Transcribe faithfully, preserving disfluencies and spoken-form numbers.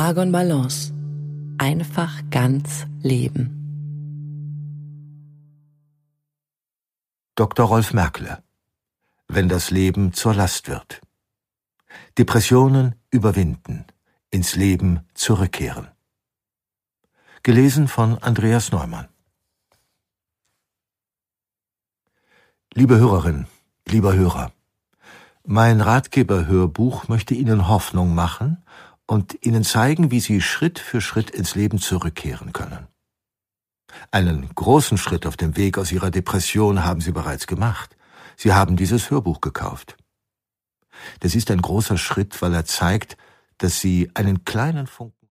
Aragon Balance. Einfach ganz leben. Doktor Rolf Merkle. Wenn das Leben zur Last wird. Depressionen überwinden, ins Leben zurückkehren. Gelesen von Andreas Neumann. Liebe Hörerin, lieber Hörer, mein Ratgeber-Hörbuch möchte Ihnen Hoffnung machen und Ihnen zeigen, wie Sie Schritt für Schritt ins Leben zurückkehren können. Einen großen Schritt auf dem Weg aus Ihrer Depression haben Sie bereits gemacht. Sie haben dieses Hörbuch gekauft. Das ist ein großer Schritt, weil er zeigt, dass Sie einen kleinen Funken